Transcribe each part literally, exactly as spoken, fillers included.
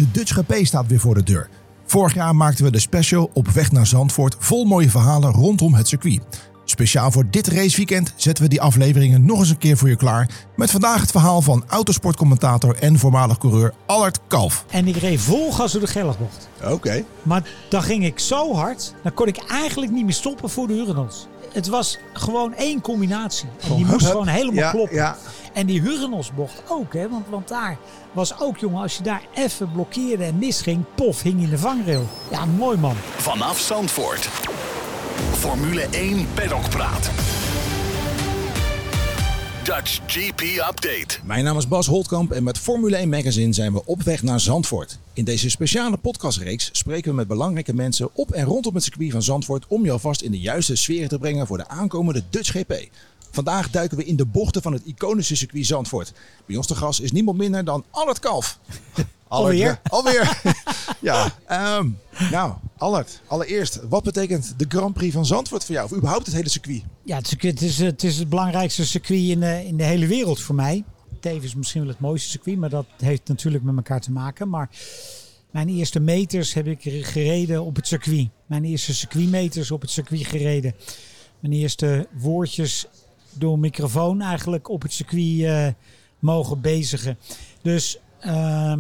De Dutch G P staat weer voor de deur. Vorig jaar maakten we de special op weg naar Zandvoort vol mooie verhalen rondom het circuit. Speciaal voor dit raceweekend zetten we die afleveringen nog eens een keer voor je klaar. Met vandaag het verhaal van autosportcommentator en voormalig coureur Allard Kalf. En ik reed vol gas door de Gellerbocht. Oké. Okay. Maar dan ging ik zo hard, dan kon ik eigenlijk niet meer stoppen voor de Hurgenos. Het was gewoon één combinatie. En die oh, moest hup, gewoon helemaal ja, kloppen. Ja. En die Hurgenosbocht ook, hè? Want, want daar was ook, jongen, als je daar even blokkeerde en misging, pof, hing in de vangrail. Ja, mooi man. Vanaf Zandvoort. Formule één Paddockpraat. Dutch G P Update. Mijn naam is Bas Holtkamp en met Formule één Magazine zijn we op weg naar Zandvoort. In deze speciale podcastreeks spreken we met belangrijke mensen op en rondom het circuit van Zandvoort om je alvast in de juiste sfeer te brengen voor de aankomende Dutch G P. Vandaag duiken we in de bochten van het iconische circuit Zandvoort. Bij ons te gast is niemand minder dan Allard Kalf. Alweer? Alweer. Ja, um, nou, Allard, allereerst, wat betekent de Grand Prix van Zandvoort voor jou? Of überhaupt het hele circuit? Ja, het, circuit, het, is, het is het belangrijkste circuit in de, in de hele wereld voor mij. Tevens misschien wel het mooiste circuit, maar dat heeft natuurlijk met elkaar te maken. Maar mijn eerste meters heb ik gereden op het circuit. Mijn eerste circuitmeters op het circuit gereden. Mijn eerste woordjes door een microfoon eigenlijk op het circuit uh, mogen bezigen. Dus uh,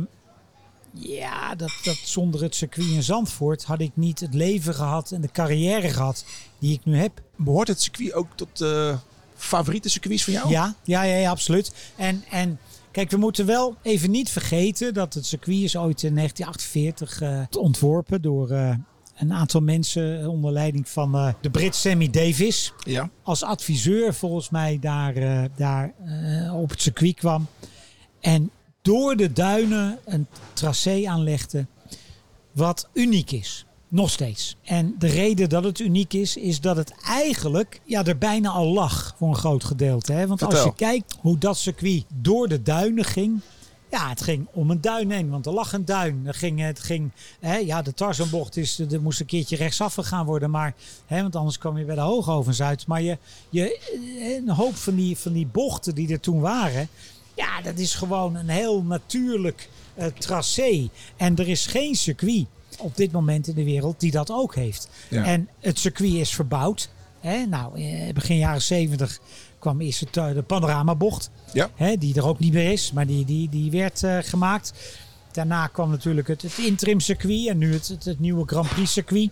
ja, dat, dat zonder het circuit in Zandvoort had ik niet het leven gehad en de carrière gehad die ik nu heb. Behoort het circuit ook tot uh, favoriete circuits van jou? Ja, ja, ja, ja, absoluut. En, en kijk, we moeten wel even niet vergeten dat het circuit is ooit in negentien achtenveertig uh, ontworpen door Uh, een aantal mensen onder leiding van uh, de Brit Sammy Davis. Ja. Als adviseur volgens mij daar, uh, daar uh, op het circuit kwam. En door de duinen een tracé aanlegde wat uniek is. Nog steeds. En de reden dat het uniek is, is dat het eigenlijk ja, er bijna al lag voor een groot gedeelte. Hè? Want Vertel. Als je kijkt hoe dat circuit door de duinen ging. Ja, het ging om een duin heen, want er lag een duin. Er ging, het ging, hè, ja, de Tarzanbocht is, er moest een keertje rechtsaf gegaan worden, maar, hè, want anders kwam je bij de Hoogovens uit. Maar je, je, een hoop van die, van die bochten die er toen waren, ja, dat is gewoon een heel natuurlijk uh, tracé. En er is geen circuit op dit moment in de wereld die dat ook heeft. Ja. En het circuit is verbouwd. Hè, nou, begin jaren zeventig kwam eerst het, de panoramabocht. Ja. Hè, die er ook niet meer is, maar die, die, die werd uh, gemaakt. Daarna kwam natuurlijk het, het interim circuit en nu het, het, het nieuwe Grand Prix circuit.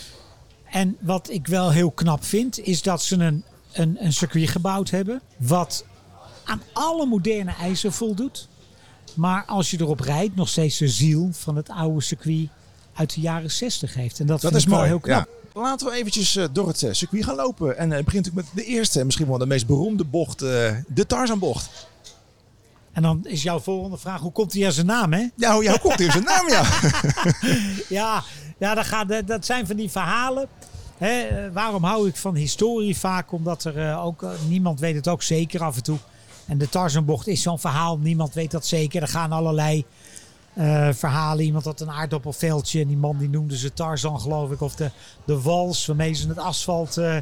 En wat ik wel heel knap vind, is dat ze een, een, een circuit gebouwd hebben wat aan alle moderne eisen voldoet. Maar als je erop rijdt, nog steeds de ziel van het oude circuit uit de jaren zestig heeft. En dat, dat vind is ik mooi. wel heel knap. Ja. Laten we eventjes uh, door het uh, circuit gaan lopen. En het uh, begint natuurlijk met de eerste, misschien wel de meest beroemde bocht, uh, de Tarzanbocht. En dan is jouw volgende vraag, hoe komt hij aan zijn naam, hè? Ja, hoe, ja, hoe komt hij aan zijn naam, ja? ja, ja dat, gaat, dat zijn van die verhalen. Hè, waarom hou ik van historie vaak? Omdat er uh, ook, uh, niemand weet het ook zeker af en toe. En de Tarzanbocht is zo'n verhaal, niemand weet dat zeker. Er gaan allerlei Uh, verhalen. Iemand had een aardappelveldje en die man die noemde ze Tarzan, geloof ik. Of de, de wals waarmee ze het asfalt uh,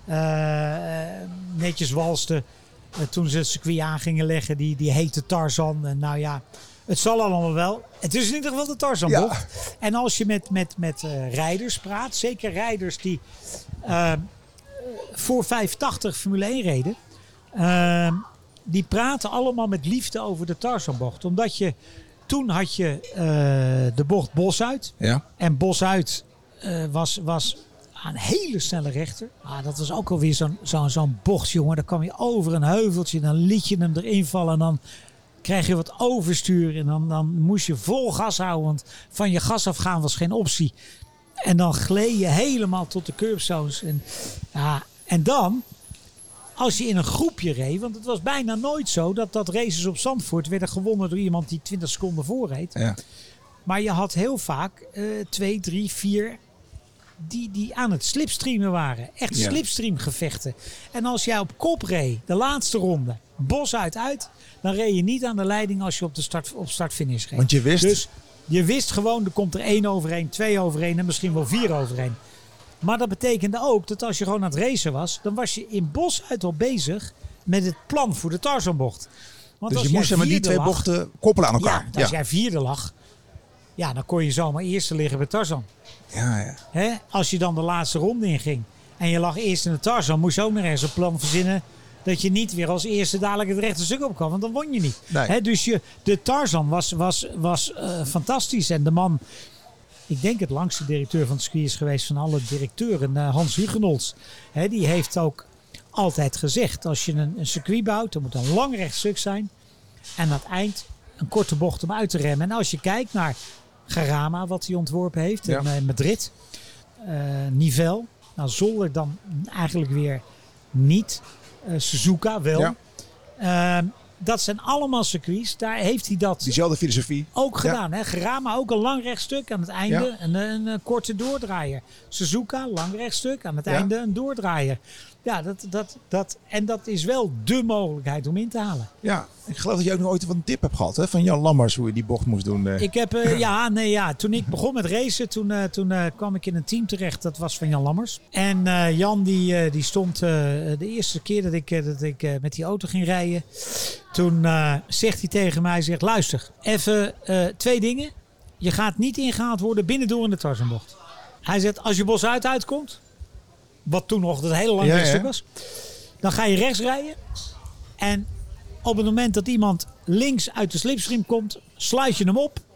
uh, netjes walsten. Uh, toen ze het circuit aan gingen leggen, die, die heette Tarzan. En nou ja, het zal allemaal wel. Het is in ieder geval de Tarzanbocht. Ja. En als je met, met, met uh, rijders praat, zeker rijders die uh, voor vijfentachtig Formule één reden. Uh, die praten allemaal met liefde over de Tarzanbocht. Omdat je Toen had je uh, de bocht Bosuit. Ja. En Bosuit uh, was, was een hele snelle rechter. Ah, dat was ook alweer zo'n zo, zo'n bocht, jongen. Dan kwam je over een heuveltje. Dan liet je hem erin vallen. En dan kreeg je wat overstuur. En dan, dan moest je vol gas houden. Want van je gas afgaan was geen optie. En dan gleed je helemaal tot de curbstones. En, ja, en dan, als je in een groepje reed, want het was bijna nooit zo dat, dat races op Zandvoort werden gewonnen door iemand die twintig seconden voorreed. Ja. Maar je had heel vaak uh, twee, drie, vier die, die aan het slipstreamen waren. Echt ja. slipstreamgevechten. En als jij op kop reed, de laatste ronde, Bosuit uit, dan reed je niet aan de leiding als je op de start, op start-finish reed. Want je wist... Dus je wist gewoon, er komt er één overheen, twee overheen en misschien wel vier overheen. Maar dat betekende ook dat als je gewoon aan het racen was, dan was je in Bosuit al bezig met het plan voor de Tarzanbocht. Want dus als je moest met die twee lag, bochten koppelen aan elkaar. Ja, als ja. jij vierde lag, Ja, dan kon je zomaar eerste liggen bij Tarzan. Ja, ja. Hè? Als je dan de laatste ronde inging en je lag eerst in de Tarzan, moest je ook nog eens een plan verzinnen dat je niet weer als eerste dadelijk het rechte stuk op kwam, want dan won je niet. Nee. Hè? Dus je, de Tarzan was, was, was uh, fantastisch. En de man, ik denk het langste directeur van het circuit is geweest van alle directeuren, uh, Hans Hugenholtz. Hè, die heeft ook altijd gezegd, als je een, een circuit bouwt, dan moet een lang rechtstuk zijn. En aan het eind een korte bocht om uit te remmen. En als je kijkt naar Jarama, wat hij ontworpen heeft ja. in uh, Madrid. Uh, Nivelle. Nou, Zolder dan eigenlijk weer niet. Uh, Suzuka wel. Ja. Uh, dat zijn allemaal circuits. Daar heeft hij dat diezelfde filosofie ook gedaan. Ja. Hè? Jarama ook een lang rechtstuk. Aan het einde ja. een, een, een korte doordraaier. Suzuka, lang rechtstuk. Aan het ja. einde een doordraaier. Ja, dat, dat, dat, en dat is wel dé mogelijkheid om in te halen. Ja, ik geloof dat je ook nog ooit een tip hebt gehad hè, van Jan Lammers hoe je die bocht moest doen. Uh. Ik heb, uh, ja, nee, ja, toen ik begon met racen, toen, uh, toen uh, kwam ik in een team terecht. Dat was van Jan Lammers. En uh, Jan die, uh, die stond uh, de eerste keer dat ik, uh, dat ik uh, met die auto ging rijden. Toen uh, zegt hij tegen mij, zegt luister, even uh, twee dingen. Je gaat niet ingehaald worden binnendoor in de Tarzanbocht. Hij zegt, als je Bosuit uitkomt, wat toen nog dat hele lange ja, stuk ja. was. Dan ga je rechts rijden. En op het moment dat iemand links uit de slipstream komt, sluit je hem op.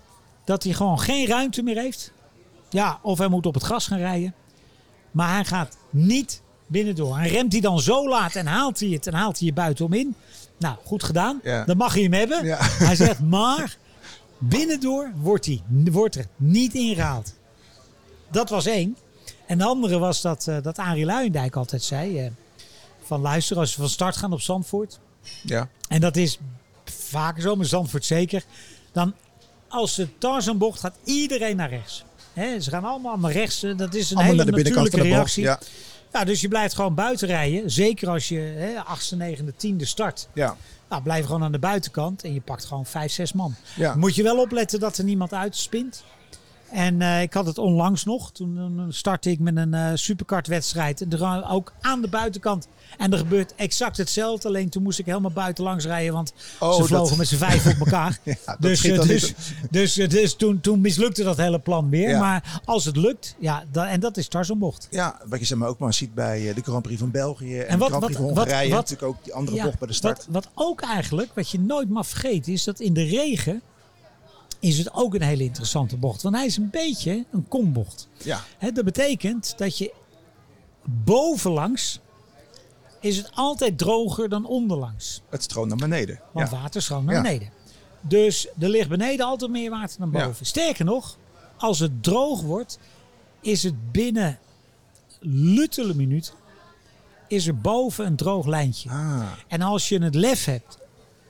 Dat hij gewoon geen ruimte meer heeft. Ja, of hij moet op het gras gaan rijden. Maar hij gaat niet binnendoor. En remt hij dan zo laat en haalt hij het en haalt hij je buitenom in. Nou, goed gedaan. Ja. Dan mag je hem hebben. Ja. Hij zegt, maar binnendoor wordt, hij, wordt er niet ingehaald. Dat was één. En de andere was dat, uh, dat Arie Luijendijk altijd zei. Uh, van luister, als we van start gaan op Zandvoort. Ja. En dat is vaker zo, maar Zandvoort zeker. Dan als de Tarzanbocht gaat iedereen naar rechts. He, ze gaan allemaal naar rechts. Dat is een allemaal hele naar de binnenkant natuurlijke van de reactie. bocht. Ja. Ja, dus je blijft gewoon buiten rijden. Zeker als je he, achtste, negende, tiende start. Ja. Nou, blijf gewoon aan de buitenkant. En je pakt gewoon vijf, zes man. Ja. Moet je wel opletten dat er niemand uitspint. En uh, ik had het onlangs nog. Toen uh, startte ik met een uh, superkartwedstrijd. En er ook aan de buitenkant. En er gebeurt exact hetzelfde. Alleen toen moest ik helemaal buitenlangs rijden. Want oh, ze vlogen dat... met z'n vijf op elkaar. ja, dus uh, dus, dus, dus, dus toen, toen mislukte dat hele plan weer. Ja. Maar als het lukt. Ja, dan, en dat is Tarzanbocht. Ja, wat je zeg maar ook maar ziet bij de Grand Prix van België. En, en wat, de Grand Prix wat, van Hongarije. Wat, natuurlijk ook die andere ja, bocht bij de start. Wat, wat ook eigenlijk, wat je nooit mag vergeten. Is dat in de regen is het ook een hele interessante bocht. Want hij is een beetje een kombocht. Ja. He, dat betekent dat je bovenlangs is het altijd droger dan onderlangs. Het stroomt naar beneden. Want ja. water stroomt naar ja. beneden. Dus er ligt beneden altijd meer water dan boven. Ja. Sterker nog, als het droog wordt, is het binnen luttele minuten is er boven een droog lijntje. Ah. En als je het lef hebt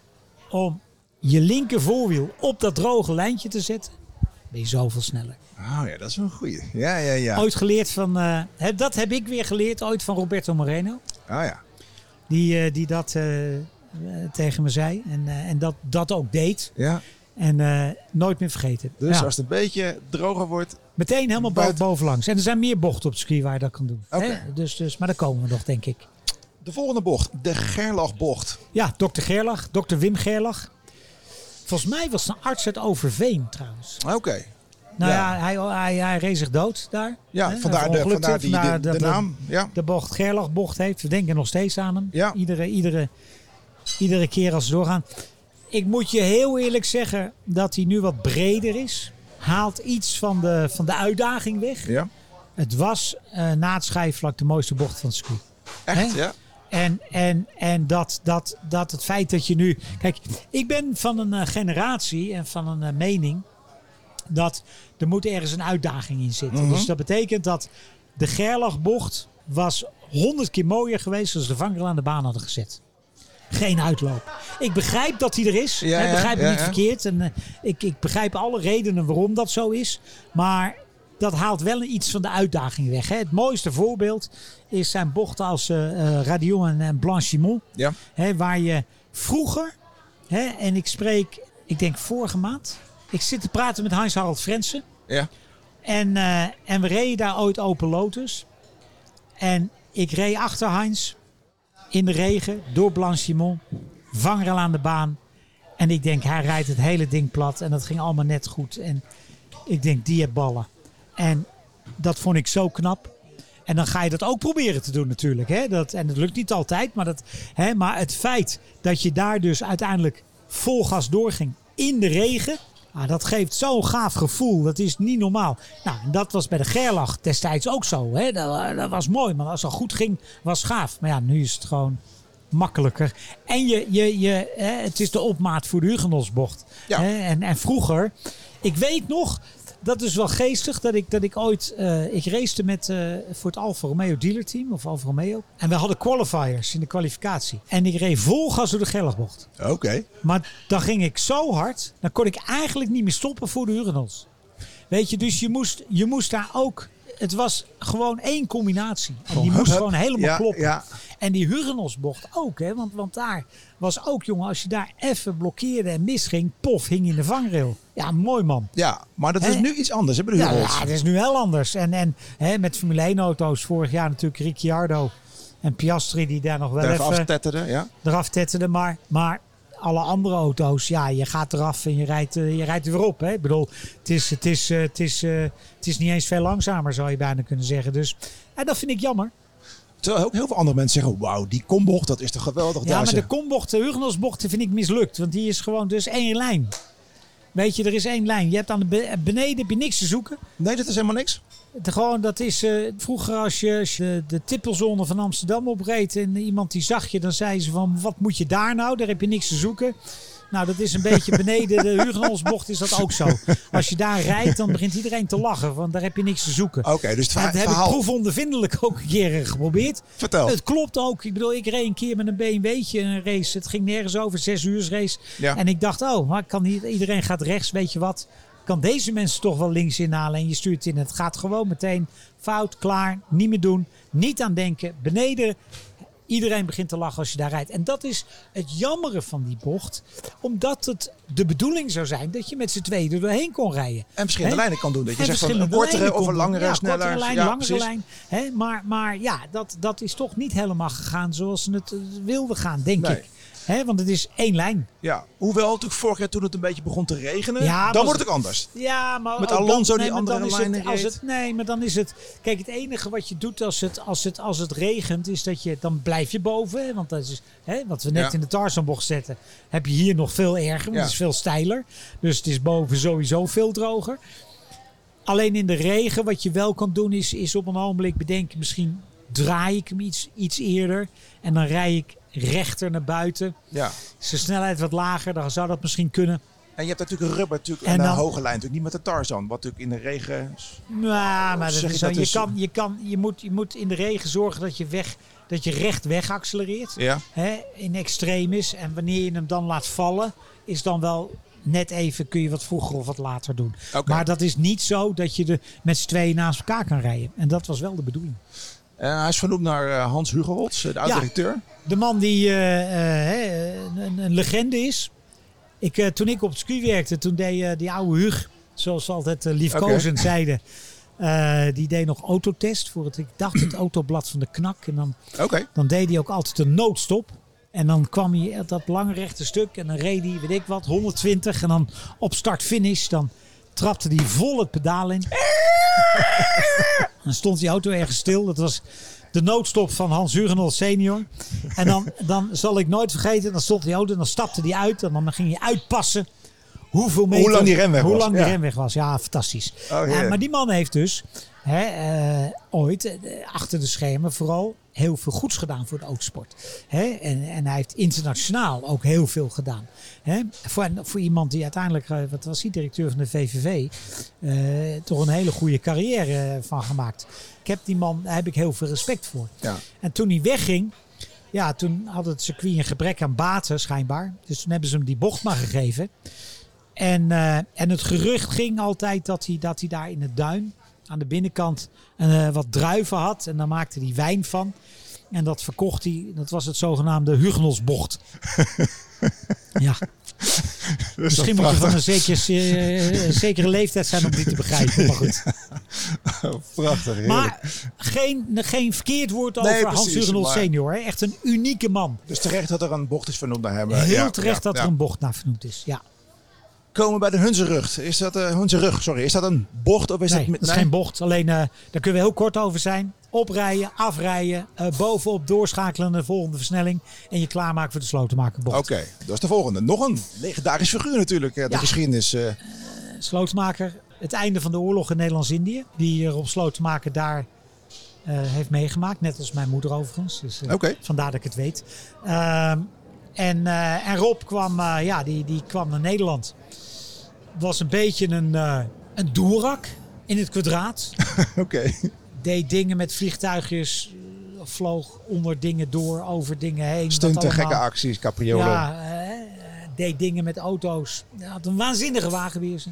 om je linker voorwiel op dat droge lijntje te zetten, ben je zoveel sneller. Oh ja, dat is wel een goeie. Ja, ja, ja. Ooit geleerd van, uh, dat heb ik weer geleerd ooit van Roberto Moreno. Oh ja. Die, uh, die dat uh, uh, tegen me zei en, uh, en dat, dat ook deed. Ja. En uh, nooit meer vergeten. Dus ja. als het een beetje droger wordt. Meteen helemaal buiten... bovenlangs. En er zijn meer bochten op het circuit waar je dat kan doen. Okay. Dus, dus, maar daar komen we nog, denk ik. De volgende bocht, de Gerlachbocht. Ja, dokter Gerlach, dokter Wim Gerlach. Volgens mij was het een arts uit Overveen trouwens. Oké. Okay. Nou ja, ja hij, hij, hij reed zich dood daar. Ja, hè? vandaar, de, vandaar die vandaar de, de, de naam. Ja. De bocht Gerlachbocht heeft. We denken nog steeds aan hem. Ja. Iedere, iedere, iedere keer als ze doorgaan. Ik moet je heel eerlijk zeggen dat hij nu wat breder is. Haalt iets van de, van de uitdaging weg. Ja. Het was uh, na het schijfvlak de mooiste bocht van het circuit. Echt, Hè? ja. En, en, en dat, dat, dat het feit dat je nu... Kijk, ik ben van een uh, generatie en van een uh, mening dat er moet ergens een uitdaging in zitten. Mm-hmm. Dus dat betekent dat de Gerlachbocht was honderd keer mooier geweest als de vangrail aan de baan hadden gezet. Geen uitloop. Ik begrijp dat die er is. Ja, hè, begrijp ja, me ja, niet ja. verkeerd. En, uh, ik, ik begrijp alle redenen waarom dat zo is. Maar dat haalt wel iets van de uitdaging weg. Hè. Het mooiste voorbeeld is zijn bochten als uh, uh, Radion en, en Blanchimont. Ja. Hè, waar je vroeger, hè, en ik spreek, ik denk vorige maand. Ik zit te praten met Heinz-Harald Frensen. Ja. En, uh, en we reden daar ooit Open Lotus. En ik reed achter Heinz in de regen door Blanchimont. Vangrail aan de baan. En ik denk, hij rijdt het hele ding plat. En dat ging allemaal net goed. En ik denk, die heeft ballen. En dat vond ik zo knap. En dan ga je dat ook proberen te doen natuurlijk. Hè? Dat, en dat lukt niet altijd. Maar, dat, hè? maar het feit dat je daar dus uiteindelijk vol gas doorging in de regen. Nou, dat geeft zo'n gaaf gevoel. Dat is niet normaal. Nou, en dat was bij de Gerlach destijds ook zo. Hè? Dat, dat was mooi. Maar als het goed ging, was gaaf. Maar ja, nu is het gewoon makkelijker. En je, je, je, hè, het is de opmaat voor de Hugenottsbocht. Ja. Hè? En, en vroeger, ik weet nog, dat is wel geestig, dat ik, dat ik ooit, uh, ik racete met, uh, voor het Alfa Romeo dealerteam, of Alfa Romeo. En we hadden qualifiers in de kwalificatie. En ik reed vol gas door de Gerlachbocht. Oké. Okay. Maar dan ging ik zo hard, dan kon ik eigenlijk niet meer stoppen voor de Hugenotts. Weet je, dus je moest, je moest daar ook, het was gewoon één combinatie. En die oh, moest hup, gewoon helemaal ja, kloppen. Ja. En die Hugenottsbocht ook, hè? Want, want daar was ook, jongen, als je daar even blokkeerde en misging, pof, hing in de vangrail. Ja, mooi man. Ja, maar dat is He? nu iets anders, hè, bij de Ja, Hugenotts. ja, het is nu heel anders. En, en hè, met Formule één auto's, vorig jaar natuurlijk Ricciardo en Piastri die daar nog wel daar even aftetterde, ja. eraf tetterden. Maar, maar alle andere auto's, ja, je gaat eraf en je rijdt, uh, je rijdt er weer op. Hè? Ik bedoel, het is, het, is, uh, het, is, uh, het is niet eens veel langzamer, zou je bijna kunnen zeggen. Dus ja, dat vind ik jammer. Terwijl ook heel veel andere mensen zeggen, wauw, die kombocht, dat is toch geweldig. Ja, maar de kombocht, de Hugenottsbocht, vind ik mislukt. Want die is gewoon dus één lijn. Weet je, er is één lijn. Je hebt aan de be- beneden heb je niks te zoeken. Nee, dat is helemaal niks. De, gewoon, dat is uh, vroeger als je, als je de tippelzone van Amsterdam opreed en iemand die zag je, dan zei ze van, wat moet je daar nou? Daar heb je niks te zoeken. Nou, dat is een beetje beneden de Hugenottsbocht is dat ook zo. Als je daar rijdt, dan begint iedereen te lachen, want daar heb je niks te zoeken. Oké, okay, dus het verhaal... Dat heb ik proefondervindelijk ook een keer geprobeerd. Vertel. Het klopt ook. Ik bedoel, ik reed een keer met een B M W'tje een race. Het ging nergens over, zes uur race. Ja. En ik dacht, oh, maar kan niet, iedereen gaat rechts, weet je wat. Kan deze mensen toch wel links inhalen en je stuurt in. Het gaat gewoon meteen fout, klaar, niet meer doen. Niet aan denken, beneden. Iedereen begint te lachen als je daar rijdt. En dat is het jammere van die bocht. Omdat het de bedoeling zou zijn dat je met z'n tweeën er doorheen kon rijden. En verschillende He? lijnen kan doen. Dat je en zegt van een kortere of een langere, ja, sneller. Kortere lijn, ja, langere precies. lijn. He? Maar, maar ja, dat, dat is toch niet helemaal gegaan zoals ze het wilden gaan, denk Nee. ik. He? Want het is één lijn. Ja, hoewel natuurlijk vorig jaar toen het een beetje begon te regenen, Ja, dan was- wordt het ook anders. Ja, maar Met ook Alonso dan, die nee, maar andere dan is lijnen het, als reed. het, Nee, maar dan is het... Kijk, het enige wat je doet als het, als het, als het regent, is dat je... Dan blijf je boven. Hè, want dat is hè, wat we net Ja. in de Tarzanbocht zetten. Heb je hier nog veel erger, want Ja. het is veel steiler. Dus het is boven sowieso veel droger. Alleen in de regen, wat je wel kan doen, is, is op een ogenblik bedenken... Misschien draai ik hem iets, iets eerder. En dan rij ik rechter naar buiten. Ja. Is de snelheid wat lager, dan zou dat misschien kunnen. En je hebt natuurlijk een rubber natuurlijk, En en een dan- hoge lijn natuurlijk niet met de Tarzan. Wat natuurlijk in de regen... Ja, maar dat Zeg is je zo. dat Je, dus- kan, je, kan, je, moet, je moet in de regen zorgen dat je, weg, dat je recht weg accelereert. Ja. Hè, in extremis. En wanneer je hem dan laat vallen, is dan wel net even, kun je wat vroeger of wat later doen. Oké. Maar dat is niet zo dat je er met z'n tweeën naast elkaar kan rijden. En dat was wel de bedoeling. Uh, hij is vernoemd naar uh, Hans Hugenotts, de oud-directeur. De man die uh, uh, een, een legende is. Ik, uh, toen ik op het circuit werkte, toen deed uh, die oude Hug, zoals ze altijd uh, liefkozend Okay. zeiden, uh, die deed nog autotest voor het, ik dacht het autoblad van de Knak. En dan, Oké. Okay. dan deed hij ook altijd een noodstop. En dan kwam hij op dat lange rechte stuk en dan reed hij, weet ik wat, honderdtwintig. En dan op start-finish, dan trapte hij vol het pedaal in. Dan stond die auto ergens stil. Dat was de noodstop van Hans Hugenotts senior. En dan, dan zal ik nooit vergeten, dan stond die auto en dan stapte die uit. En dan ging hij uitpassen hoeveel meter... Hoe lang die remweg hoe was. lang die Ja. remweg was. Ja, fantastisch. Oh, Uh, yeah. maar die man heeft dus hè, uh, ooit, uh, achter de schermen vooral, heel veel goeds gedaan voor de autosport. Hè? En, en hij heeft internationaal ook heel veel gedaan. Hè? Voor, voor iemand die uiteindelijk, uh, wat was hij, directeur van de V V V, uh, toch een hele goede carrière uh, van gemaakt. Ik heb die man, daar heb ik heel veel respect voor. Ja. En toen hij wegging, ja, toen had het circuit een gebrek aan baten schijnbaar. Dus toen hebben ze hem die bocht maar gegeven. En, uh, en het gerucht ging altijd dat hij, dat hij daar in het duin aan de binnenkant uh, wat druiven had. En daar maakte hij wijn van. En dat verkocht hij. Dat was het zogenaamde Hugenottsbocht. Ja. Misschien moet je van een, zeker, uh, een zekere leeftijd zijn om die te begrijpen. Maar goed. Prachtig, heerlijk. Maar geen, geen verkeerd woord over Nee, Hans precies, Hugenot maar- senior. Hè? Echt een unieke man. Dus terecht dat er een bocht is vernoemd naar hem. Heel Ja, terecht ja, dat ja. er een bocht naar vernoemd is. Ja. Komen we bij de Hunzerug. Is dat uh, Hunzerug, sorry. Is dat een bocht of is Nee, dat... met- dat is nee? geen bocht. Alleen, uh, daar kunnen we heel kort over zijn. Oprijden, afrijden, uh, bovenop doorschakelen naar de volgende versnelling. En je klaarmaken voor de slotenmakerbocht. Oké, dat is de volgende. Nog een legendarisch figuur natuurlijk. hè, De Ja. geschiedenis. Uh, Slotenmaker, het einde van de oorlog in Nederlands-Indië. Die Rob Slotenmaker daar uh, heeft meegemaakt. Net als mijn moeder overigens. Dus, uh, Oké. Vandaar dat ik het weet. Uh, en, uh, en Rob kwam, uh, ja, die, die kwam naar Nederland. Was een beetje een, uh, een doerak in het kwadraat. Oké. Okay. Deed dingen met vliegtuigjes. uh, Vloog onder dingen door, over dingen heen. Stunten, dat gekke allemaal. acties, capriolo. Ja, uh, deed dingen met auto's. Hij had een waanzinnige wagenbeheersing.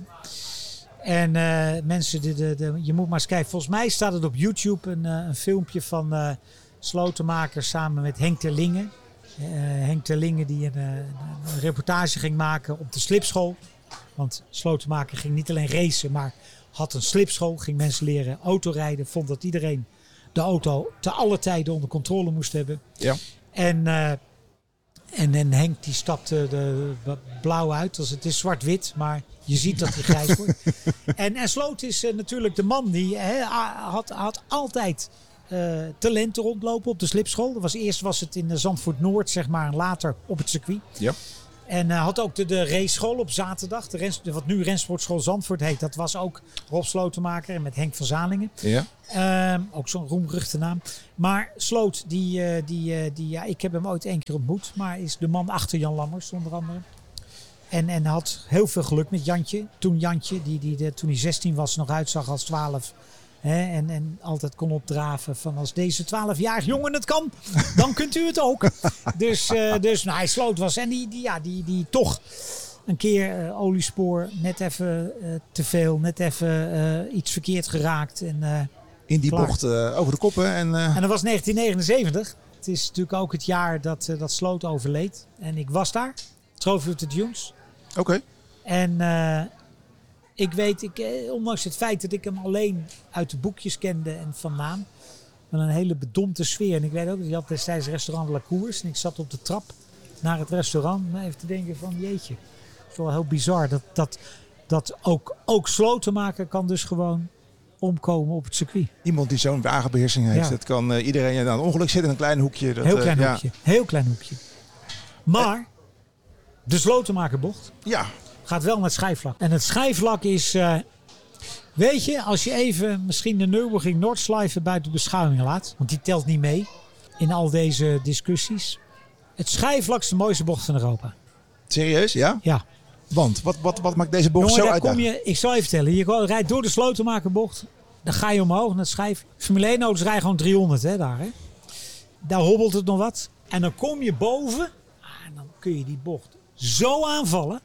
En uh, mensen, de, de, de, je moet maar eens kijken. Volgens mij staat het op YouTube een, uh, een filmpje van uh, Slotenmaker samen met Henk Terlingen. Uh, Henk Terlingen die een, uh, een reportage ging maken op de slipschool. Want Slotenmaker ging niet alleen racen, maar had een slipschool. Ging mensen leren autorijden. Vond dat iedereen de auto te alle tijden onder controle moest hebben. Ja. En... Uh, En, en Henk die stapte de, de blauw uit. Dus het is zwart-wit, maar je ziet dat hij grijs wordt. en, en Sloot is uh, natuurlijk de man die he, had, had altijd uh, talenten rondlopen op de slipschool. Dat was, eerst was het in Zandvoort Noord, zeg maar, en later op het circuit. Ja. En uh, had ook de, de raceschool op zaterdag. De rens, wat nu Rensportschool Zandvoort heet. Dat was ook Rob Slotenmaker en met Henk van Zalingen. Ja. Um, ook zo'n roemruchte naam. Maar Sloot, die, uh, die, uh, die, ja, ik heb hem ooit één keer ontmoet. Maar is de man achter Jan Lammers onder andere. En, en had heel veel geluk met Jantje. Toen Jantje, die, die, de, toen hij zestien was, nog uitzag als twaalf. Hè, en, en altijd kon opdraven van als deze twaalfjarig jongen het kan, dan kunt u het ook. dus uh, dus nou, hij Sloot was. En die, die, ja, die, die toch een keer uh, oliespoor, net even uh, te veel, net even uh, iets verkeerd geraakt. En, uh, In die klaar. bocht uh, over de koppen. En, uh... en dat was negentien negenenzeventig. Het is natuurlijk ook het jaar dat, uh, dat Sloot overleed. En ik was daar. Trophy of the Dunes. Oké. Okay. En uh, ik weet, ik, eh, ondanks het feit dat ik hem alleen uit de boekjes kende en van naam. Met een hele bedompte sfeer. En ik weet ook, dat hij had destijds restaurant La Cours. En ik zat op de trap naar het restaurant. Om even te denken van jeetje. Het is wel heel bizar. Dat, dat, dat ook, ook Slotenmaker kan dus gewoon omkomen op het circuit. Iemand die zo'n wagenbeheersing heeft. Ja. Dat kan uh, iedereen aan een ongeluk zitten in een klein hoekje. Dat, heel klein uh, hoekje. Ja. Heel klein hoekje. Maar de Slotenmakerbocht ja. gaat wel naar het schijfvlak. En het schijfvlak is... Uh, weet je, als je even misschien de Nürburgring Nordschleife buiten beschouwing laat. Want die telt niet mee in al deze discussies. Het schijfvlak is de mooiste bocht van Europa. Serieus, ja? Ja. Want, wat, wat, wat maakt deze bocht Jongen, zo daar kom uitdagend? je, ik zal even vertellen. Je rijdt door de Slotenmakerbocht. Dan ga je omhoog naar het schijf. Formule één auto's rijden gewoon driehonderd hè, daar. Hè. Daar hobbelt het nog wat. En dan kom je boven. Ah, en dan kun je die bocht zo aanvallen.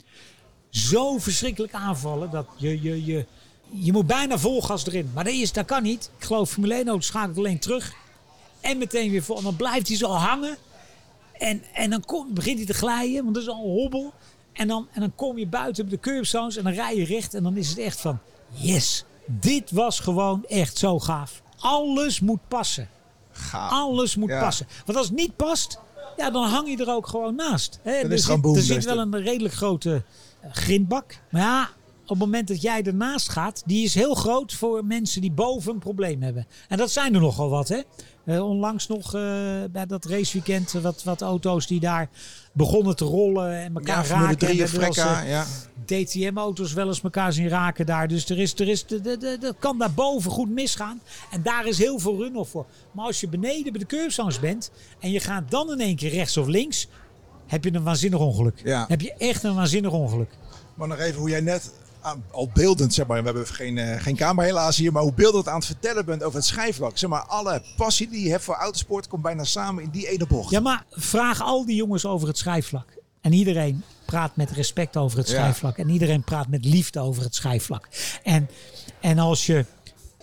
Zo verschrikkelijk aanvallen. Dat je, je, je, je moet bijna vol gas erin. Maar dat, is, dat kan niet. Ik geloof Formule één auto's schakelt alleen terug. En meteen weer vol. En dan blijft hij zo hangen. En, en dan kom, begint hij te glijden. Want dat is al een hobbel. En dan, en dan kom je buiten op de curbstones. En dan rij je recht. En dan is het echt van... Yes. Dit was gewoon echt zo gaaf. Alles moet passen. Gaaf. Alles moet Ja. passen. Want als het niet past, ja, dan hang je er ook gewoon naast. Hè? Dan Er is het zit, gewoon boem, er dan zit is wel het- een redelijk grote uh, grindbak. Maar ja, op het moment dat jij ernaast gaat, die is heel groot voor mensen die boven een probleem hebben. En dat zijn er nogal wat, hè. Uh, onlangs nog uh, bij dat raceweekend wat, wat auto's die daar begonnen te rollen en elkaar Ja, Formule raken. drie En of er was, Frekka, uh, ja. D T M-auto's wel eens elkaar zien raken daar. Dus er is, er is, de, de, de, dat kan daarboven goed misgaan. En daar is heel veel run-off voor. Maar als je beneden bij de curbstones bent en je gaat dan in één keer rechts of links, heb je een waanzinnig ongeluk. Ja. Heb je echt een waanzinnig ongeluk. Maar nog even hoe jij net, aan, al beeldend zeg maar, we hebben geen, uh, geen camera helaas hier, maar hoe beeldend aan het vertellen bent over het schijfvlak. Zeg maar, alle passie die je hebt voor autosport komt bijna samen in die ene bocht. Ja, maar vraag al die jongens over het schijfvlak. En iedereen praat met respect over het Ja. schijfvlak. En iedereen praat met liefde over het schijfvlak. En, en als je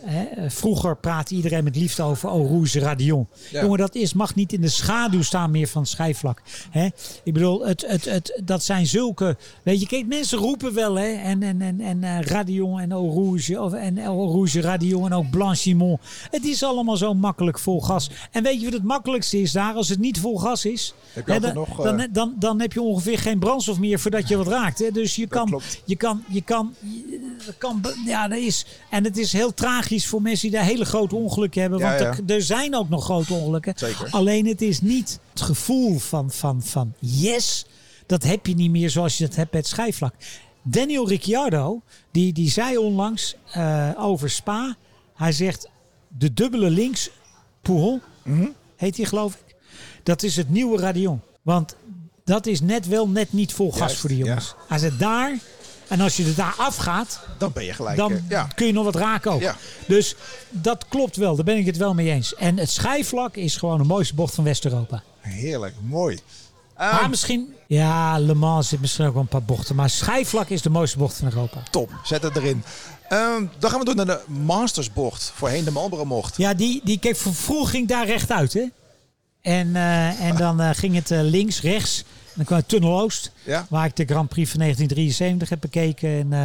Hè, vroeger praatte iedereen met liefde over Eau Rouge Radion. Ja. Jongen, dat is, mag niet in de schaduw staan meer van het schijfvlak. Hè? Ik bedoel, het, het, het, dat zijn zulke... Weet je, kijk, mensen roepen wel, hè. En, en, en, en uh, Radion en Eau Rouge. Of, en Eau Rouge Radion en ook Blanchimont. Het is allemaal zo makkelijk vol gas. En weet je wat het makkelijkste is daar? Als het niet vol gas is... Heb je hè, dan, dan, nog, uh... dan, dan, dan heb je ongeveer geen brandstof meer voordat je wat raakt. Hè? Dus je kan, klopt. je kan... Je kan, je kan ja, dat is... En het is heel tragisch voor mensen die daar hele grote ongelukken hebben. Ja, want ja. Er, er zijn ook nog grote ongelukken. Zeker. Alleen het is niet het gevoel van, van, van yes. Dat heb je niet meer zoals je dat hebt bij het schijfvlak. Daniel Ricciardo, die, die zei onlangs uh, over Spa. Hij zegt de dubbele links, Pujol, Mm-hmm. heet hij geloof ik. Dat is het nieuwe Radion. Want dat is net wel net niet vol gas Juist, voor die jongens. ja. Hij zegt daar... En als je er daar afgaat, Dan ben je gelijk. dan uh, ja. kun je nog wat raken ook. Ja. Dus dat klopt wel. Daar ben ik het wel mee eens. En het schijfvlak is gewoon de mooiste bocht van West-Europa. Heerlijk, mooi. Maar Um, misschien... Ja, Le Mans zit misschien ook wel een paar bochten. Maar schijfvlak is de mooiste bocht van Europa. top, zet het erin. Um, dan gaan we door naar de Mastersbocht. Voorheen de Marlboro-mocht. Ja, die, die kijk, vroeger ging daar rechtuit, hè. En, uh, en dan uh, ging het uh, links, rechts. En dan kwam het Tunnel Oost. Ja. Waar ik de Grand Prix van negentien drieënzeventig heb bekeken. En uh,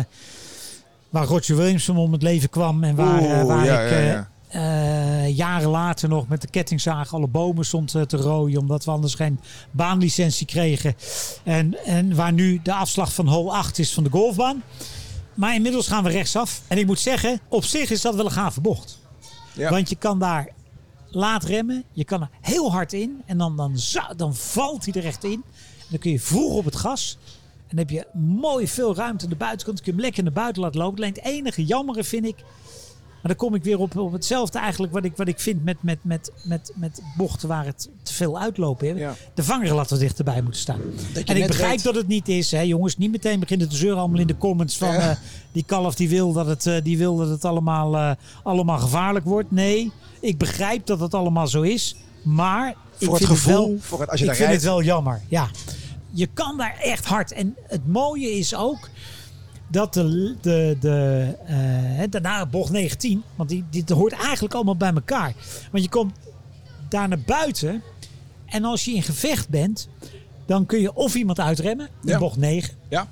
waar Roger Williamson om het leven kwam. En waar, uh, Oeh, waar ja, ik ja, uh, ja. uh, jaren later nog met de kettingzaag alle bomen stond uh, te rooien. Omdat we anders geen baanlicentie kregen. En, en waar nu de afslag van hole acht is van de golfbaan. Maar inmiddels gaan we rechtsaf. En ik moet zeggen, op zich is dat wel een gave bocht. Ja. Want je kan daar laat remmen. Je kan er heel hard in. En dan, dan, za- dan valt hij er echt in. En dan kun je vroeg op het gas. En dan heb je mooi veel ruimte aan de buitenkant. Dan kun je hem lekker naar buiten laten lopen. Alleen het enige jammere vind ik. Maar dan kom ik weer op, op hetzelfde eigenlijk wat ik, wat ik vind met, met, met, met, met bochten waar het te veel uitlopen hebben. Ja. De vangrail had er dichterbij moeten staan. je En ik net begrijp weet- dat het niet is. Hè, jongens, niet meteen beginnen te zeuren allemaal in de comments van Ja. uh, die kalf die wil dat het, uh, die wil dat het allemaal, uh, allemaal gevaarlijk wordt. Nee, ik begrijp dat het allemaal zo is. Maar ik Voor het vind gevoel, het wel, voor het, als je ik daar vind rijdt. het wel jammer. Ja. Je kan daar echt hard. En het mooie is ook dat de, de, de, uh, daarna bocht negentien, want die, dit hoort eigenlijk allemaal bij elkaar. Want je komt daar naar buiten en als je in gevecht bent, dan kun je of iemand uitremmen in Ja. bocht negen, Ja.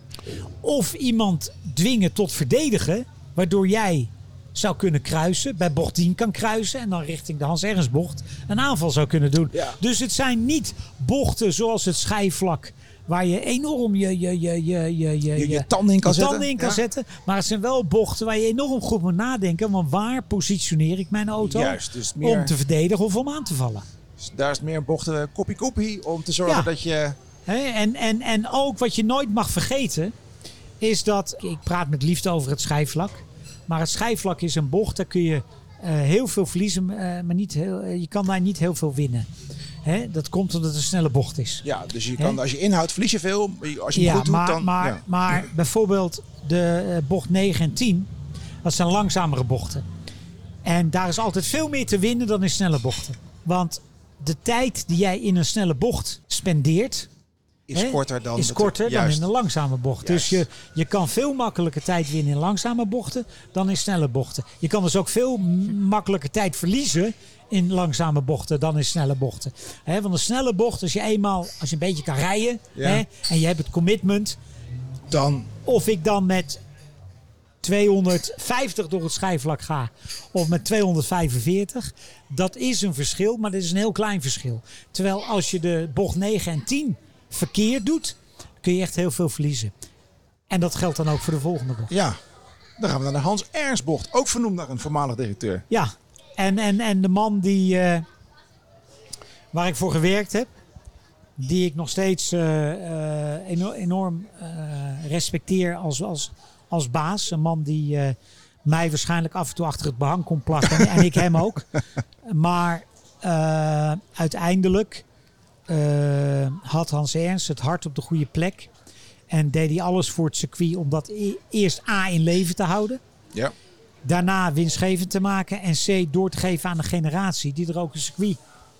of iemand dwingen tot verdedigen, waardoor jij zou kunnen kruisen, bij bocht tien kan kruisen en dan richting de Hans Ernstbocht een aanval zou kunnen doen. Ja. Dus het zijn niet bochten zoals het schijfvlak, waar je enorm je, je, je, je, je, je, Je, je tanden in kan je zetten. tanden in kan Ja. zetten. Maar het zijn wel bochten waar je enorm goed moet nadenken. Want waar positioneer ik mijn auto Juist, dus meer- om te verdedigen of om aan te vallen? Dus daar is meer bochten koppie-koppie om te zorgen Ja. dat je... Hè, en, en, en ook wat je nooit mag vergeten is dat, ik praat met liefde over het schijfvlak. Maar het schijfvlak is een bocht, daar kun je uh, heel veel verliezen, uh, maar niet heel, uh, je kan daar niet heel veel winnen. Hè, dat komt omdat het een snelle bocht is. Ja, dus je Hè? kan, als je inhoudt, verlies je veel. Als je hem Ja, goed doet, maar, dan... maar, ja. maar bijvoorbeeld de uh, bocht negen en tien, dat zijn langzamere bochten. En daar is altijd veel meer te winnen dan in snelle bochten. Want de tijd die jij in een snelle bocht spendeert, is hè, korter dan... is het- korter dan juist. in een langzame bocht. Juist. Dus je, je kan veel makkelijker tijd winnen in langzame bochten dan in snelle bochten. Je kan dus ook veel m- makkelijker tijd verliezen in langzame bochten dan in snelle bochten. Hè, want een snelle bocht, als je eenmaal, als je een beetje kan rijden, Ja. hè, en je hebt het commitment, Dan... of ik dan met tweehonderdvijftig door het schijfvlak ga of met tweehonderdvijfenveertig, dat is een verschil, maar dat is een heel klein verschil. Terwijl als je de bocht negen en tien verkeerd doet, kun je echt heel veel verliezen. En dat geldt dan ook voor de volgende bocht. Ja, dan gaan we naar de Hans Ernstbocht. Ook vernoemd naar een voormalig directeur. Ja, en, en, en de man die, uh, waar ik voor gewerkt heb, die ik nog steeds uh, uh, enorm, enorm uh, respecteer als, als, als baas. Een man die uh, mij waarschijnlijk af en toe achter het behang kon plakken en ik hem ook. Maar uh, uiteindelijk uh, had Hans Ernst het hart op de goede plek. En deed hij alles voor het circuit om dat e- eerst A in leven te houden. Ja. Daarna winstgevend te maken. En C door te geven aan de generatie die er ook een circuit...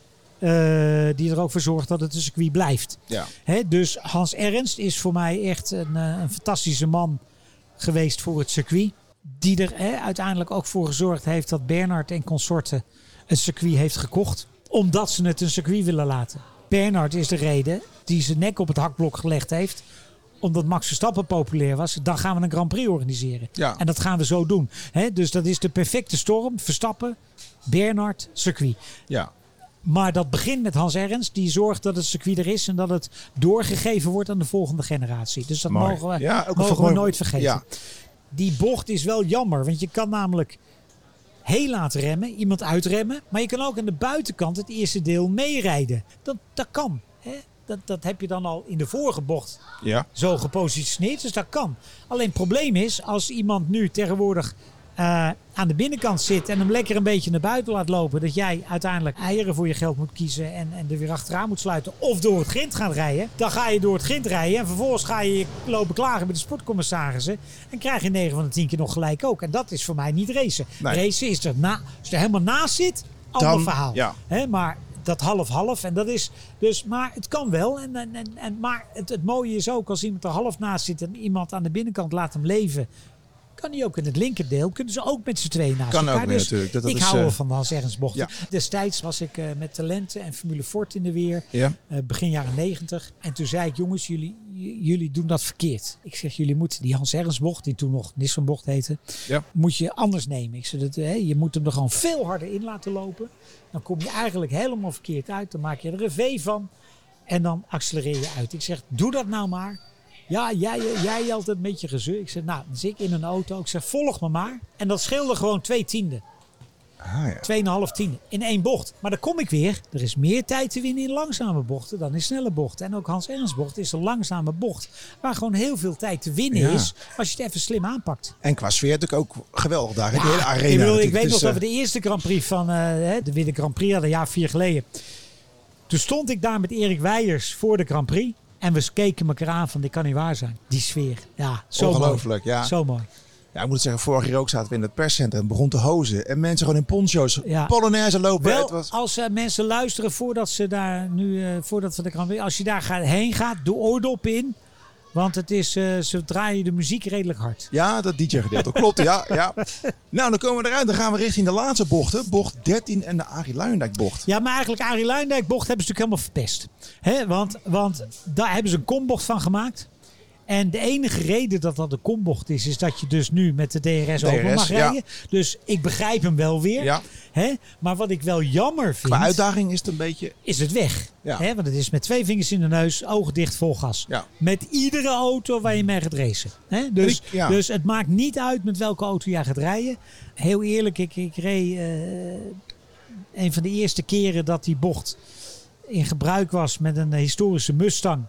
Uh, die er ook voor zorgt dat het een circuit blijft. Ja. Hè, dus Hans Ernst is voor mij echt een, uh, een fantastische man geweest voor het circuit. Die er hè, uiteindelijk ook voor gezorgd heeft dat Bernhard en consorten het circuit heeft gekocht. Omdat ze het een circuit willen laten. Bernhard is de reden die zijn nek op het hakblok gelegd heeft. Omdat Max Verstappen populair was. Dan gaan we een Grand Prix organiseren. Ja. En dat gaan we zo doen. Hè? Dus dat is de perfecte storm. Verstappen, Bernhard, circuit. Ja. Maar dat begint met Hans Ernst. Die zorgt dat het circuit er is. En dat het doorgegeven wordt aan de volgende generatie. Dus dat Mooi. mogen we, Ja, ook mogen we mooi. nooit vergeten. Ja. Die bocht is wel jammer. Want je kan namelijk heel laat remmen. Iemand uitremmen. Maar je kan ook aan de buitenkant het eerste deel meerijden. Dat, dat kan. Hè? Dat, dat heb je dan al in de vorige bocht Ja. zo gepositioneerd. Dus dat kan. Alleen het probleem is, als iemand nu tegenwoordig uh, aan de binnenkant zit en hem lekker een beetje naar buiten laat lopen, dat jij uiteindelijk eieren voor je geld moet kiezen en, en er weer achteraan moet sluiten. Of door het grind gaat rijden. Dan ga je door het grind rijden en vervolgens ga je je lopen klagen met de sportcommissarissen. En krijg je negen van de tien keer nog gelijk ook. En dat is voor mij niet racen. Nee. Racen is er, na, als je er helemaal naast zit, ander Dan, verhaal. ja. Hè, maar dat half-half. En dat is dus, maar het kan wel. En, en, en, en, maar het, het mooie is ook, als iemand er half naast zit en iemand aan de binnenkant laat hem leven, kan hij ook in het linkerdeel. Kunnen ze ook met z'n tweeën naast Kan elkaar. ook weer Dus natuurlijk. Dat, dat ik is, hou wel uh, van de Hans Ernst bochten. ja. Destijds was ik uh, met Talenten en Formule Ford in de weer. Ja. Uh, begin jaren negentig. En toen zei ik, jongens, jullie, j- jullie doen dat verkeerd. Ik zeg, jullie moeten die Hans Ernst bocht, die toen nog Nissan bocht heette, Ja. moet je anders nemen. Ik zeg, dat, hè, je moet hem er gewoon veel harder in laten lopen. Dan kom je eigenlijk helemaal verkeerd uit. Dan maak je er een V van. En dan accelereer je uit. Ik zeg, doe dat nou maar. Ja, jij, jij altijd een beetje gezeur. Ik zeg, nou, dan zit ik in een auto. Ik zeg, volg me maar. En dat scheelde gewoon twee tienden. Ah, ja. Tweeënhalf tiende in één bocht. Maar dan kom ik weer. Er is meer tijd te winnen in langzame bochten dan in snelle bochten. En ook Hans Ernst bocht is een langzame bocht. Waar gewoon heel veel tijd te winnen Ja. is. Als je het even slim aanpakt. En qua sfeer natuurlijk ook geweldig daar. Ja, de hele arena. ik, bedoel, ik natuurlijk. weet Het nog is, dat we uh, de eerste Grand Prix van uh, de Witte Grand Prix hadden, een jaar vier geleden. Toen stond ik daar met Erik Weijers voor de Grand Prix. En we keken elkaar aan van, dit kan niet waar zijn. Die sfeer. Ja, zo Ongelooflijk, mooi. ja. Zo mooi. Ja, ik moet zeggen, vorig jaar ook zaten we in het perscentrum. Het begon te hozen. En mensen gewoon in poncho's Ja. Polonaise lopen. Wel, Het was... als uh, mensen luisteren voordat ze daar nu, uh, voordat we de Grand Prix, als je daar gaat, heen gaat, doe oordop in. Want het is, uh, ze draaien de muziek redelijk hard. Ja, dat D J-gedeelte. Klopt, ja, ja. Nou, dan komen we eruit. Dan gaan we richting de laatste bochten. Bocht dertien en de Arie Luijendijk bocht. Ja, maar eigenlijk Arie Luijendijk bocht hebben ze natuurlijk helemaal verpest. Hè? Want, want daar hebben ze een kombocht van gemaakt. En de enige reden dat dat een kombocht is, is dat je dus nu met de D R S, D R S open mag ja. rijden. Dus ik begrijp hem wel weer. Ja. Hè? Maar wat ik wel jammer vind, Qua uitdaging is het een beetje... is het weg. Ja. Hè? Want het is met twee vingers in de neus, ogen dicht, vol gas. Ja. Met iedere auto waar je mee gaat racen. Hè? Dus, Ik- ja. dus het maakt niet uit met welke auto jij gaat rijden. Heel eerlijk, ik, ik reed uh, een van de eerste keren dat die bocht in gebruik was met een historische Mustang.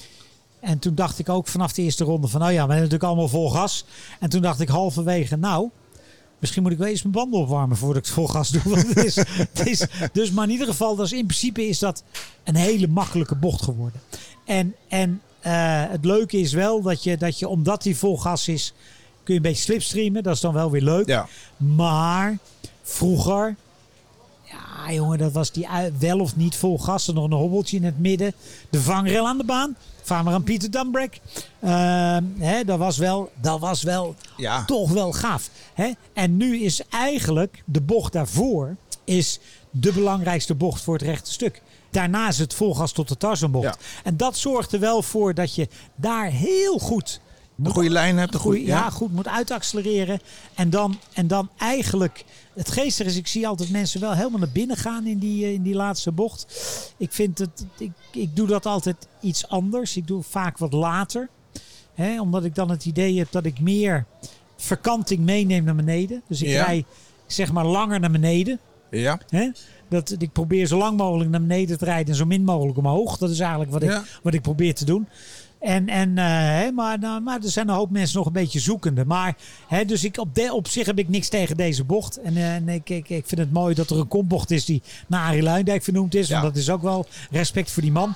En toen dacht ik ook vanaf de eerste ronde van, nou ja, we hebben natuurlijk allemaal vol gas. En toen dacht ik halverwege, nou, misschien moet ik wel eens mijn banden opwarmen voordat ik het vol gas doe. Want het is, het is, dus maar in ieder geval, dus in principe is dat een hele makkelijke bocht geworden. En, en uh, het leuke is wel dat je, dat je, omdat die vol gas is, kun je een beetje slipstreamen. Dat is dan wel weer leuk. Ja. Maar vroeger, ja jongen, dat was die ui- wel of niet vol gas. Er nog een hobbeltje in het midden. De vangrail aan de baan. Vaar maar aan Pieter Dambrek. Uh, hè, dat was wel, dat was wel Ja. toch wel gaaf. Hè? En nu is eigenlijk de bocht daarvoor is de belangrijkste bocht voor het rechte stuk. Daarna is het vol gas tot de Tarzanbocht. Ja. En dat zorgt er wel voor dat je daar heel goed Een goede lijn hebt. Een Goeie, goede, ja, goed moet uitaccelereren. En dan, en dan eigenlijk... Het geestige is, ik zie altijd mensen wel helemaal naar binnen gaan in die, in die laatste bocht. Ik vind het... Ik, ik doe dat altijd iets anders. Ik doe vaak wat later. Hè, omdat ik dan het idee heb dat ik meer verkanting meeneem naar beneden. Dus ik Ja. rij zeg maar langer naar beneden. Ja. Hè? Dat, ik probeer zo lang mogelijk naar beneden te rijden en zo min mogelijk omhoog. Dat is eigenlijk wat, Ja. ik, wat ik probeer te doen. En, en, uh, hè, maar, nou, maar er zijn een hoop mensen nog een beetje zoekende. Maar hè, dus ik, op, de, op zich heb ik niks tegen deze bocht. En, uh, en ik, ik, ik vind het mooi dat er een kombocht is die naar Arie Luijendijk vernoemd is. Ja. Want dat is ook wel respect voor die man.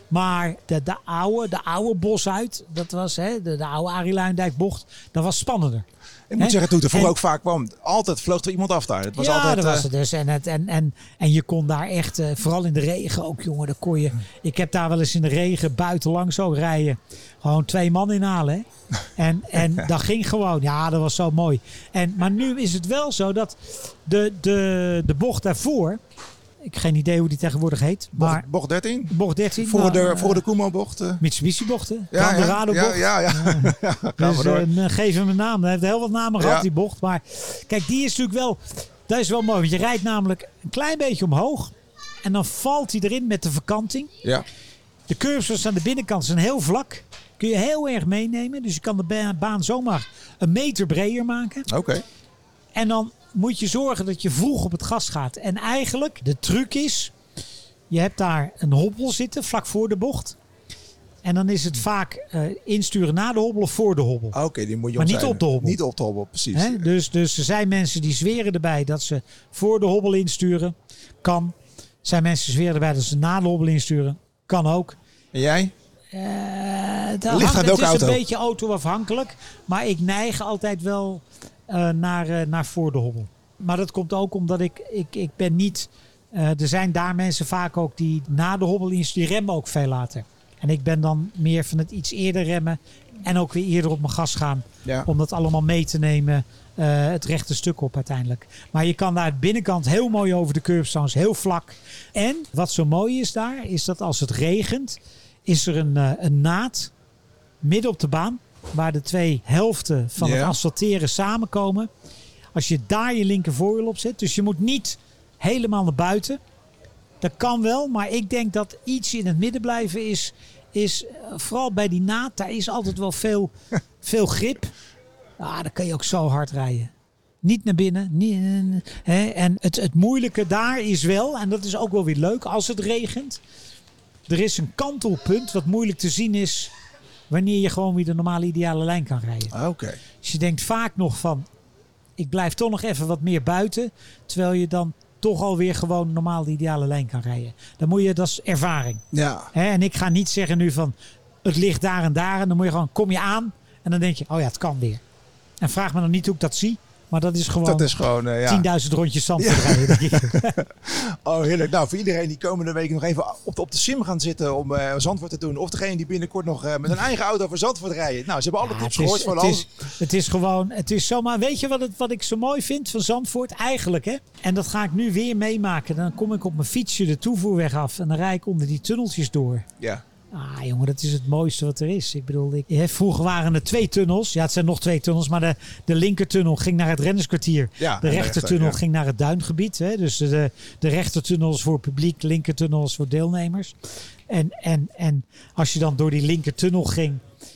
Maar de, de oude, de oude bos uit, dat was hè, de, de oude Arie Luijendijk bocht, dat was spannender. Ik moet He? zeggen, toen er vroeger En, ook vaak kwam, altijd vloog er iemand af daar. Het was ja, altijd, dat was uh, het dus. En, het, en, en, en je kon daar echt, uh, vooral in de regen ook, jongen, daar kon je... Ik heb daar wel eens in de regen buitenlangs ook rijden. Gewoon twee man inhalen. Hè? En, en dat ging gewoon. Ja, dat was zo mooi. En, maar nu is het wel zo dat de, de, de bocht daarvoor... Ik heb geen idee hoe die tegenwoordig heet. Maar bocht, bocht dertien? Bocht dertien. Voor nou, de, uh, voor de Koemo-bocht. Uh. Mitsubishi-bochten. Ja, ja, bocht. ja, ja, ja. ja. Gaan Dus we door. uh, geef hem een naam. Hij heeft heel wat namen gehad, Ja. die bocht. Maar kijk, die is natuurlijk wel... Dat is wel mooi. Want je rijdt namelijk een klein beetje omhoog. En dan valt hij erin met de verkanting. Ja. De curbs aan de binnenkant zijn heel vlak. Kun je heel erg meenemen. Dus je kan de ba- baan zomaar een meter breder maken. Oké. Okay. En dan moet je zorgen dat je vroeg op het gas gaat. En eigenlijk, de truc is... Je hebt daar een hobbel zitten, vlak voor de bocht. En dan is het vaak uh, insturen na de hobbel of voor de hobbel. Oké, okay, die moet je maar niet opzijden. op de hobbel. Niet op de hobbel, precies. He? Dus, dus er zijn mensen die zweren erbij dat ze voor de hobbel insturen. Kan. Er zijn mensen die zweren erbij dat ze na de hobbel insturen. Kan ook. En jij? Uh, Ligt hangt, aan het welke is auto? een beetje autoafhankelijk. Maar ik neig altijd wel uh, naar, uh, naar voor de hobbel. Maar dat komt ook omdat ik, ik, ik ben niet... Uh, er zijn daar mensen vaak ook die na de hobbel insturen. Die remmen ook veel later. En ik ben dan meer van het iets eerder remmen. En ook weer eerder op mijn gas gaan. Ja. Om dat allemaal mee te nemen. Uh, het rechte stuk op uiteindelijk. Maar je kan daar de binnenkant heel mooi over de curbstones. Heel vlak. En wat zo mooi is daar. Is dat als het regent. Is er een, uh, een naad. Midden op de baan. Waar de twee helften van Ja. het asfalteren samenkomen. Als je daar je linker voorwiel op zet. Dus je moet niet helemaal naar buiten. Dat kan wel. Maar ik denk dat iets in het midden blijven is... is uh, vooral bij die naad. Daar is altijd wel veel, veel grip. Ah, dan kan je ook zo hard rijden. Niet naar binnen. Niet, uh, hè. En het, het moeilijke daar is wel... en dat is ook wel weer leuk als het regent... er is een kantelpunt wat moeilijk te zien is... wanneer je gewoon weer de normale ideale lijn kan rijden. Oké. Okay. Dus je denkt vaak nog van... ik blijf toch nog even wat meer buiten... terwijl je dan toch alweer gewoon normaal de ideale lijn kan rijden. Dan moet je, dat is ervaring. Ja. Hè, en ik ga niet zeggen nu van... het ligt daar en daar... en dan moet je gewoon, kom je aan... en dan denk je, oh ja, het kan weer. En vraag me dan niet hoe ik dat zie... maar dat is gewoon, dat is gewoon uh, ja. tienduizend rondjes zand te rijden. Denk ik. Oh, heerlijk. Nou, voor iedereen die komende week nog even op de, op de sim gaan zitten om uh, Zandvoort te doen. Of degene die binnenkort nog uh, met een eigen auto voor Zandvoort rijden. Nou, ze hebben alle Ja, tips het is, gehoord van het alles. is, het is gewoon, het is zomaar, weet je wat, het, wat ik zo mooi vind van Zandvoort? Eigenlijk, hè? En dat ga ik nu weer meemaken. Dan kom ik op mijn fietsje de toevoerweg af en dan rijd ik onder die tunneltjes door. Ja. Ah, jongen, dat is het mooiste wat er is. Ik bedoel, ik, hè, vroeger waren er twee tunnels. Ja, het zijn nog twee tunnels, maar de, de linkertunnel ging naar het rennerskwartier. Ja, de rechtertunnel rechter, ja. ging naar het duingebied. Hè. Dus de, de rechtertunnel is voor publiek, linkertunnel is voor deelnemers. En, en, en als je dan door die linkertunnel ging,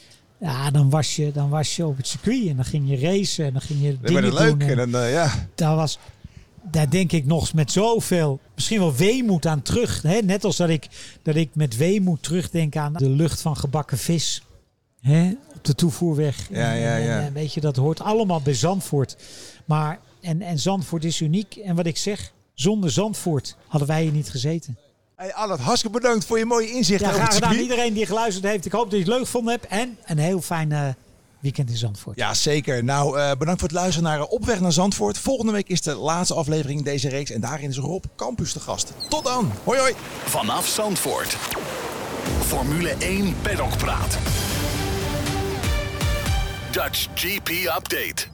ja, dan was je, dan was je op het circuit en dan ging je racen en dan ging je Dat dingen werd leuk. doen. En dan, uh, ja. Dat was... Daar denk ik nog met zoveel, misschien wel weemoed aan terug. Hè? Net als dat ik, dat ik met weemoed terugdenk aan de lucht van gebakken vis. Hè? Op de toevoerweg. Ja, ja, ja. En, en, weet je, dat hoort allemaal bij Zandvoort. Maar, en, en Zandvoort is uniek. En wat ik zeg, zonder Zandvoort hadden wij hier niet gezeten. Hey, Allard, hartstikke bedankt voor je mooie inzichten Ja, over graag het gedaan. circuit. Iedereen die geluisterd heeft. Ik hoop dat je het leuk gevonden hebt. En een heel fijn uh, weekend in Zandvoort. Ja, zeker. Nou, uh, bedankt voor het luisteren naar uh, Op weg naar Zandvoort. Volgende week is de laatste aflevering in deze reeks. En daarin is Rob Campus de gast. Tot dan. Hoi hoi. Vanaf Zandvoort. Formule één Paddock Praat. Dutch G P Update.